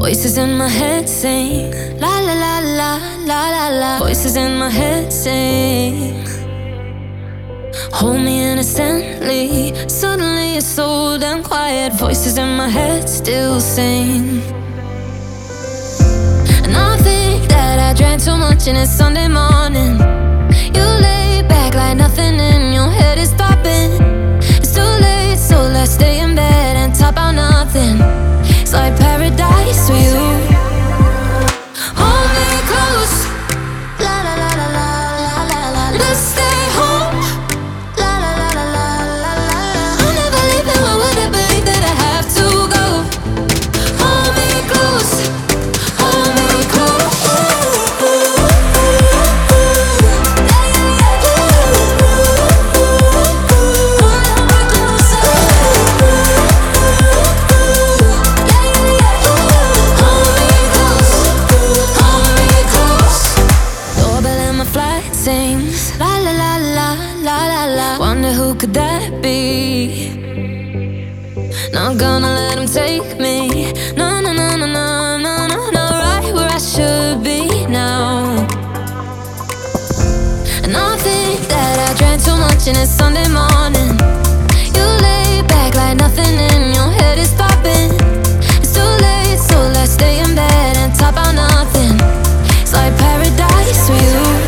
Voices in my head sing la la la la la la la. Voices in my head sing, hold me innocently. Suddenly it's so damn quiet. Voices in my head still sing. And I think that I drank too much and it's Sunday morning. You lay back like nothing in your head is stopping. It's too late, so let's stay in bed and talk about nothing. It's like paradise with you. Hold me close, la la la la la la la la. Let's stay home, la la la la la la la. I'm never leaving, why would I believe that I have to go? Hold me close, hold me close. Sings la la la la la la la. Wonder who could that be? Not gonna let him take me. No, no, no, no, no, no, no, no. Right where I should be now. And I think that I drank too much and it's Sunday morning. You lay back like nothing in your head is stopping. It's too late, so let's stay in bed and talk about nothing. It's like paradise with you.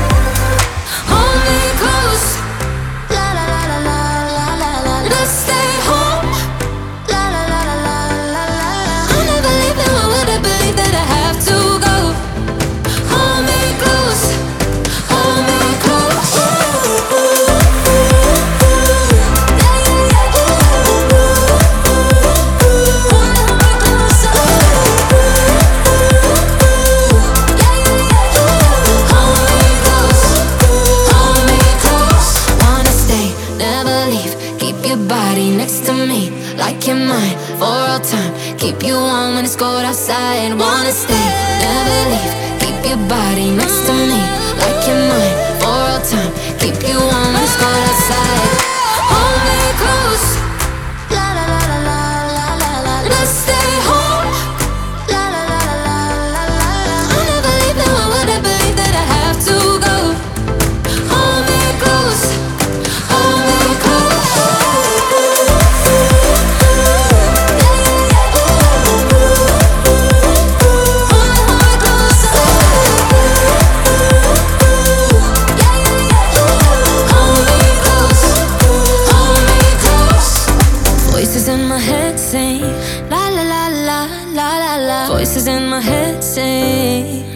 Body next to me, like you're mine for all time. Keep you warm when it's cold outside. Wanna stay, never leave. Keep your body next to me, like you're mine for all time. Keep you warm when it's cold outside. Hold me close, la la la la la la la la. Let's stay home, la la la la la la la. I'm never leaving, why would I believe that I have to go? Hold me close, hold me close. Voices in my head sing la la la la la la la. Voices in my head sing.